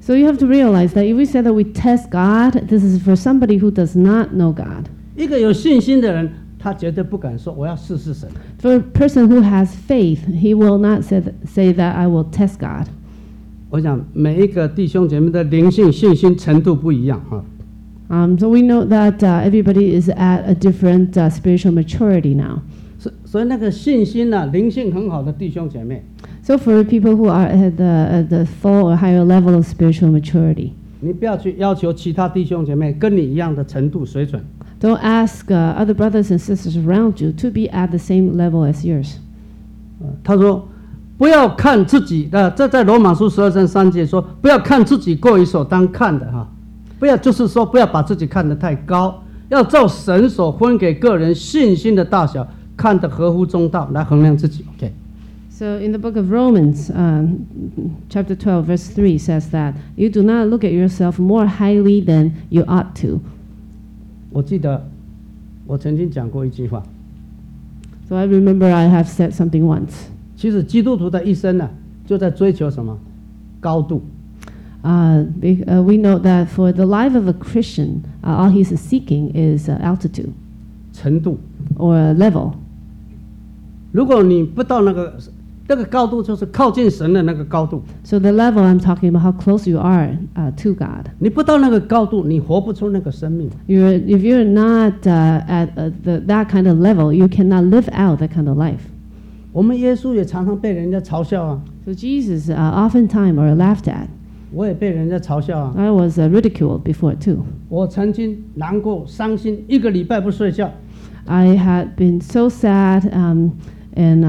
So you have to realize that if we say that we test God, this is for somebody who does not know God. 一个有信心的人，他绝对不敢说我要试试神。 For a person who has faith, he will not say that I will test God. 我想每一个弟兄姐妹的灵性信心程度不一样哈。 So we know that everybody is at a different spiritual maturity now. 所以那个信心呢、灵性很好的弟兄姐妹， So for people who are at the full or higher level of spiritual maturity, 你不要去要求其他弟兄姐妹跟你一样的程度水准。 don't ask other brothers and sisters around you to be at the same level as yours. 他说不要看自己的，这在罗马书12章3节说，不要看自己过于所当看的哈，不要就是说不要把自己看得太高，要照神所分给个人信心的大小，看得合乎中道来衡量自己。OK。 So in the book of Romans, chapter 12, verse 3 says that you do not look at yourself more highly than you ought to. 我记得我曾经讲过一句话， So I remember I have said something once. 其实基督徒的一生呢，就在追求什么？高度。 We know that for the life of a Christian, all he's seeking is altitude 程度。 or level. 如果你不到那个高度，就是靠近神的那个高度。 So the level I'm talking about, how close you are to God. 你不到那个高度，你活不出那个生命。 If you're not at that kind of level, you cannot live out that kind of life. 我们耶稣也常常被人家嘲笑啊， So Jesus oftentimes are laughed at. 我也被人家嘲笑啊。 I was ridiculed before too. 我曾经难过、伤心，一个礼拜不睡觉。 I had been so sad and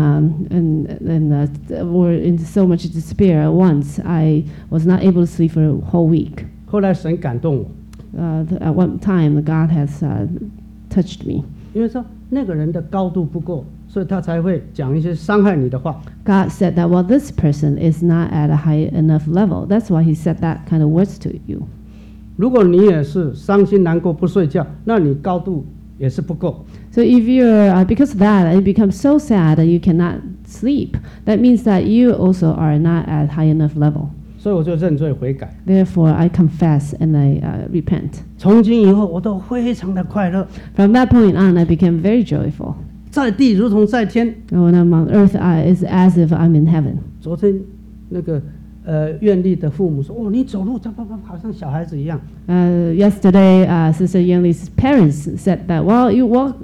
were in so much despair at once. I was not able to sleep for a whole week. 后来神感动我， At one time, God has touched me. 因为说那个人的高度不够，所以他才会讲一些伤害你的话。 God said that, well, this person is not at a high enough level. That's why he said that kind of words to you. 如果你也是伤心难过不睡觉，那你高度也是不够。 So if you're, because of that, you become so sad that you cannot sleep, that means that you also are not at high enough level. 所以我就认罪悔改。 Therefore, I confess and I repent. 从今以后，我都非常的快乐， From that point on, I became very joyful. 在地如同在天。 When I'm on earth, it's as if I'm in heaven. 昨天那个愿力的父母说：“哦，你走路好像小孩子一样。” Yesterday, Sister Yanli's parents said that, well, you walk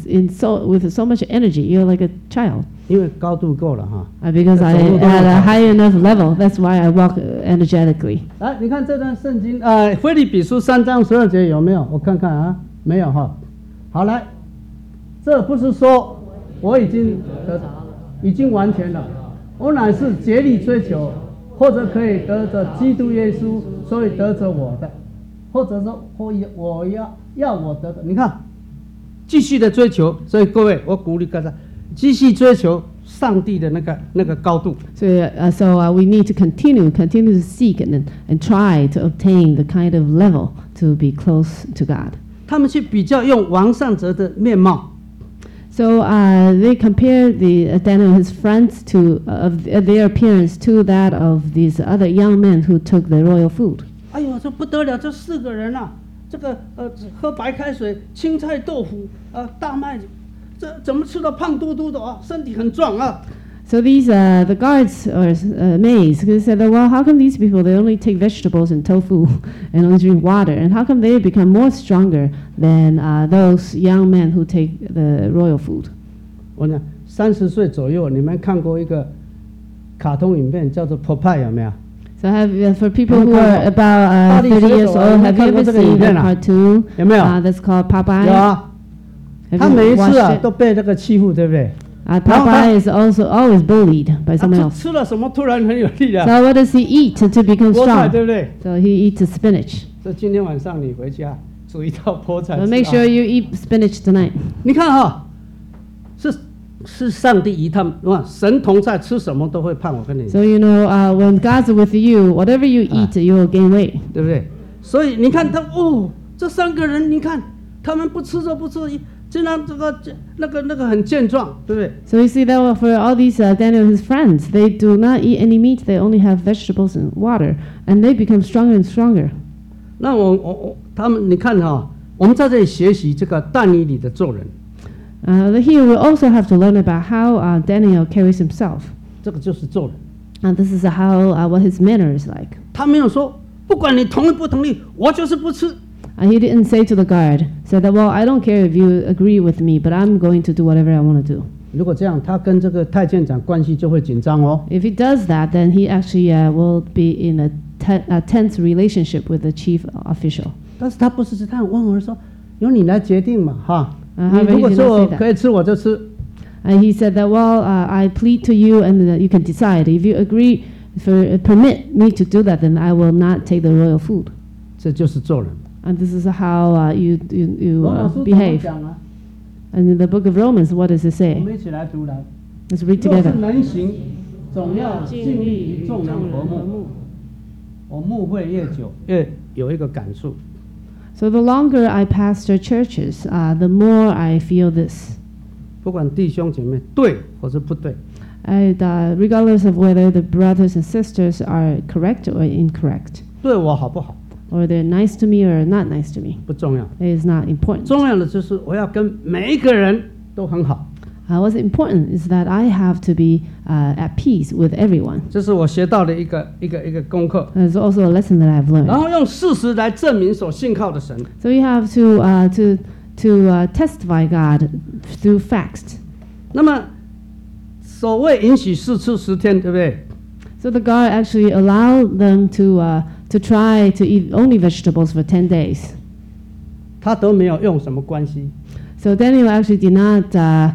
with so much energy, you're like a child. 因为高度够了哈。 Because I at a high enough level, that's why I walk energetically. 来，你看这段圣经，腓立比书3章12节有没有？我看看啊，没有哈。好，来，这不是说我已经完全了，我乃是竭力追求，或者可以得着基督耶稣，所以得着我的，或者说我要我得的。你看，继续的追求。所以各位，我鼓励大家继续追求上帝的那个高度。 So we need to continue to seek and try to obtain the kind of level to be close to God. 他们去比较用王善哲的面貌。 So they compare Daniel and his friends to their appearance to that of these other young men who took the royal food. 哎呦，这不得了！这4个人啊，这个喝白开水、青菜豆腐、大麦，这怎么吃到胖嘟嘟的啊？身体很壮啊！ So these the guards or maids, they said, well, how come these people they only take vegetables and tofu and only drink water, and how come they become more stronger than those young men who take the royal food? 我讲30岁左右，你们看过一个卡通影片叫做《Popeye》有没有？ So for people who are about 30 years old, have you ever seen a cartoon 有没有？ that's called Popeye? 有啊， Have 他 you 每一次 watched 都被这个欺负，对不对？ Popeye is also always bullied by 他 someone else. 吃了什么突然很有力量？ So what does he eat to become 菠菜 strong? 对不对？ So he eats spinach. 所以今天晚上你回家煮一道菠菜 So 吃 make 啊 sure you eat spinach tonight. 你看哈，是上帝与他们，哇，神同在，吃什么都会胖。我跟你讲， So when God's with you, whatever you eat, you will gain weight. 对不对？所以你看他这3个人，你看他们不吃肉不吃， 竟然那个很健壮，对不对？ So you see that for all these Daniel and his friends, they do not eat any meat. They only have vegetables and water, and they become stronger and stronger. 那他们，你看哈、我们在这里学习这个但以理的做人， Here we also have to learn about how Daniel carries himself. 这个就是做人。 This is how what his manner is like. 他没有说不管你同意不同意，我就是不吃。 He didn't say to the guard, said that, well, I don't care if you agree with me, but I'm going to do whatever I want to do. 如果这样，他跟这个太监长关系就会紧张哦。 If he does that, then he actually will be in a tense relationship with the chief official. 但是他不是，他很温和地说，由你来决定嘛，哈。 however, 你如果 he did 说 not 我 say that. 可以吃，我就吃。 He said that, well, I plead to you and you can decide. If you agree, permit me to do that, then I will not take the royal food. 这就是做人。 And this is how you 罗马书怎么 behave. 讲啊？ And in the book of Romans, what does it 我 say? 们一起来读来。 Let's read 若是 together. 能行，总要尽力与众人和睦。我牧会越久，越有一个感触。 So the longer I pastor churches, the more I feel this. 不管弟兄姐妹对或是不对， And regardless of whether the brothers and sisters are correct or incorrect, 对我好不好 or they're nice to me or not nice to me, 不重要， it is not important. 重要的就是我要跟每一个人都很好。 What's important is that I have to be at peace with everyone. 这是我学到的一个功课。 There's also a lesson that I've 然 learned. 后用事实来证明所信靠的神。 So you have to testify God through facts. 那么所谓允许试吃10天，对不对？ So the God actually allowed them to try to eat only vegetables for 10 days. 他都没有用什么关系， So Daniel actually did not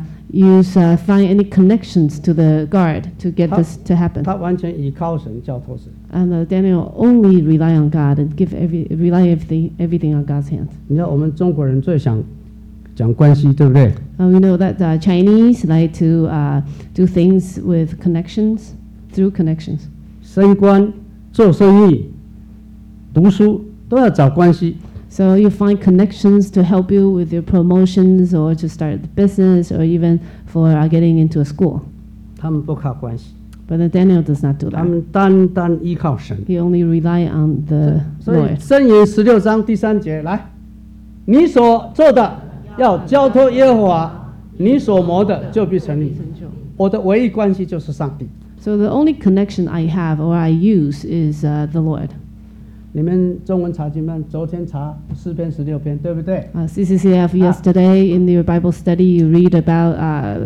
find any connections to the guard to get this to happen. 他完全倚靠神，交托神。 And Daniel only rely on God and rely everything on God's hands. 你知道我们中国人最想讲关系，对不对？ We know that Chinese like to do things with connections, through connections. 升官、做生意、读书都要找关系。 So you find connections to help you with your promotions or to start the business or even for getting into a school. 他们不靠关系， But Daniel does not do 他 that. 们单单依靠神。 He only rely on the 所以 Lord. 箴言16章第3节，来，你所做的要交托耶和华，你所谋的就必成立。我的唯一关系就是上帝。 So the only connection I have or I use is the Lord. 你们中文查经班昨天查4篇16篇，对不对？ CCCF yesterday in your Bible study you read about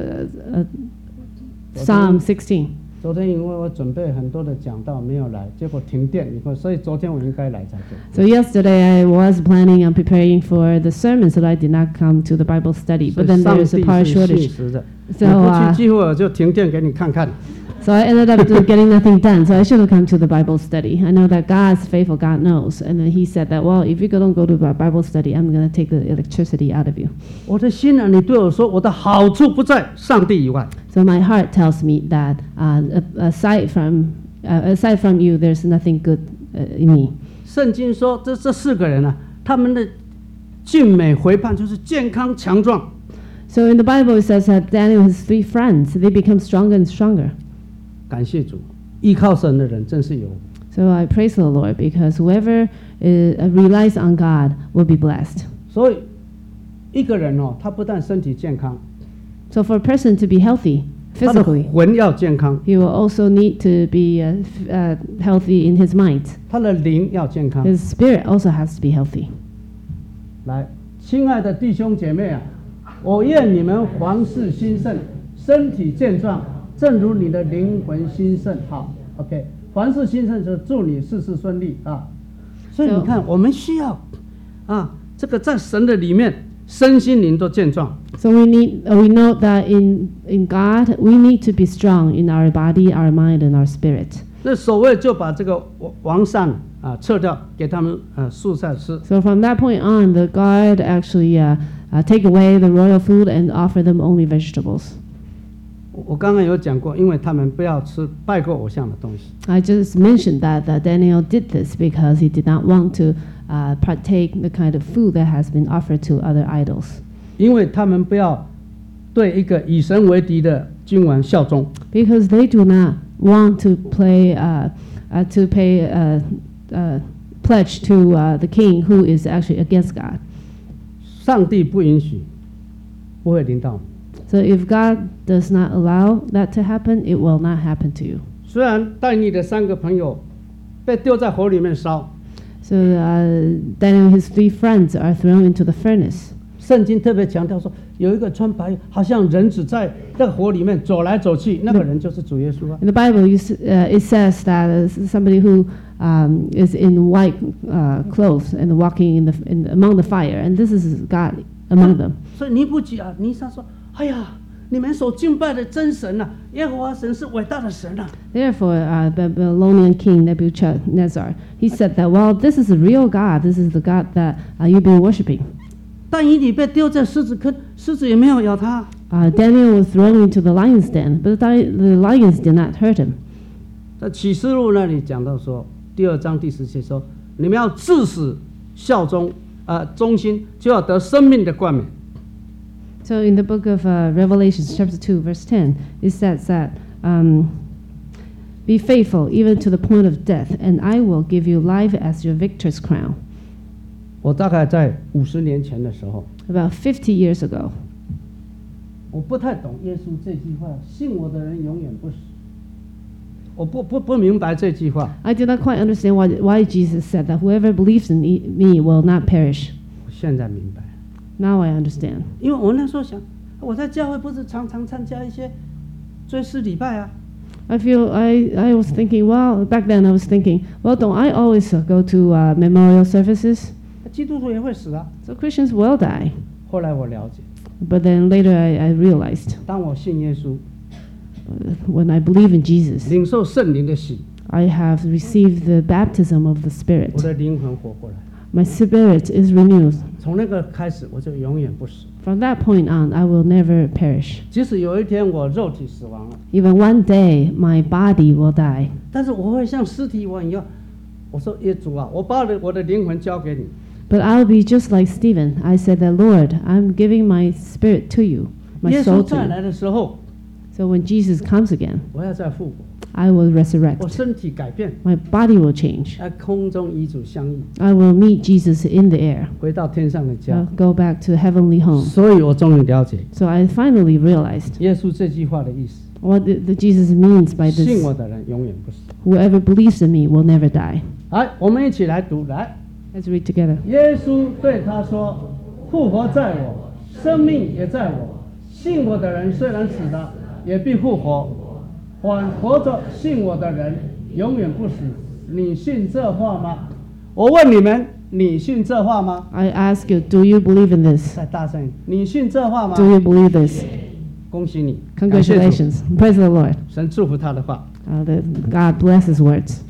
Psalm 16. 昨天因为我准备很多的讲道没有来，结果停电，所以昨天我应该来才对。 So yesterday I was planning on preparing for the sermon, so I did not come to the Bible study. 所 But 以 then 上 there is a 帝 power 是信 shortage. 实的， So 我不去聚会我就停电给你看看。 So I ended up getting nothing done. So I should have come to the Bible study. I know that God's faithful. God knows. And then He said that, well, if you don't go to the Bible study, I'm going to take the electricity out of you. 我的心啊，你对我说，我的好处不在上帝以外。 So my heart tells me that aside from you, there's nothing good in me. 圣经说，这4个人啊，他们的俊美回盼就是健康强壮。 So in the Bible it says that Daniel and his 3 friends, they become stronger and stronger. 感谢主，依靠神的人真是有。 So I praise the Lord because whoever relies on God will be blessed. 所以一个人哦，他不但身体健康， So for a person to be healthy 他的 physically, 魂要健康， he will also need to be healthy in his mind. 他的灵要健康。 His spirit also has to be healthy. 来，亲爱的弟兄姐妹啊，我愿你们凡事兴盛，身体健壮，正如你的灵魂兴盛。好 ，OK， 凡事兴盛就是祝你事事顺利啊。所以你看，我们需要啊，这个在神的里面，身心灵都健壮。 So we know that in God we need to be strong in our body, our mind, and our spirit. 那所谓就把这个王膳啊撤掉，给他们素菜吃。 So from that point on, the God actually take away the royal food and offer them only vegetables. 我刚刚有讲过，因为他们不要吃拜过偶像的东西。 I just mentioned that Daniel did this because he did not want to partake the kind of food that has been offered to other idols. 因为他们不要对一个以神为敌的君王效忠。 because they do not want to pay pledge to the king who is actually against God. 上帝不允许，不会临到我们。 So if God does not allow that to happen, it will not happen to you. 虽然但以理的3个朋友被丢在火里面烧， So Daniel and his 3 friends are thrown into the furnace. 圣经特别强调说，有一个穿白衣，好像人子在那个火里面走来走去，那个人就是主耶稣啊。 In the Bible, it says that somebody who is in white clothes and walking among the fire, and this is God among them. 所以尼布吉啊，尼撒说：“哎呀，你们所敬拜的真神啊，耶和华神是伟大的神啊。 Therefore, Babylonian king Nebuchadnezzar, he said that, well, this is a real God. This is the God that you've been worshiping. 但以理被丢在狮子坑，狮子也没有咬他。 Daniel was thrown into the lion's den, but the lions did not hurt him. 在启示录那里讲到说，第2章第10节说：你们要至死效忠，忠心，就要得生命的冠冕。 So in the book of Revelations, chapter 2, verse 10, it says that, be faithful even to the point of death, and I will give you life as your victor's crown. 我大概在50年前的时候， About 50 years ago, 我不太懂耶稣这句话，信我的人永远不死。我不明白这句话。 I did not quite understand why Jesus said that whoever believes in me will not perish. 我现在明白， Now I understand. 因为我那时候想，我在教会不是常常参加一些追思礼拜啊。 I was thinking, well, back then I was thinking, well, don't I always go to memorial services? 基督徒也会死啊。 So Christians will die. 后来我了解， But then later I realized, 当我信耶稣， when I believe in Jesus, 领受圣灵的洗， I have received the baptism of the 我 Spirit. 的灵魂活过来。 My spirit is renewed. 从那个开始，我就永远不死。 From that point on, I will never perish. 即使有一天我肉体死亡了， Even one day, my body will die. 但是我会像尸体一样，我说耶主啊，我把我的灵魂交给你。 But I'll be just like Stephen. I said that, Lord, I'm giving my spirit to you, my 耶 soul 稣 to 再 you. 来的时候， So when Jesus comes again, 我要再复活， I will 我 resurrect. 身体改变， My body will change. 在空中与主相遇， I will meet Jesus in the air. 回到天上的家 I'll。go back to heavenly home. 所以我终于了解 So I finally realized 耶稣这句话的意思： what the Jesus means by 信 this. 我的人永远不死。 Whoever believes in me will never die. 来，我们一起来读，来。 Let's read together. 耶稣对他说：“复活在我，生命也在我。信我的人虽然死了，也必复活；还活着信我的人，永远不死。你信这话吗？”我问你们，你信这话吗？ I ask you, do you believe in this? 再大声一点，你信这话吗？ Do you believe this? 恭喜你，感谢主， Congratulations. Praise the Lord. 神祝福他的话。 God bless his words.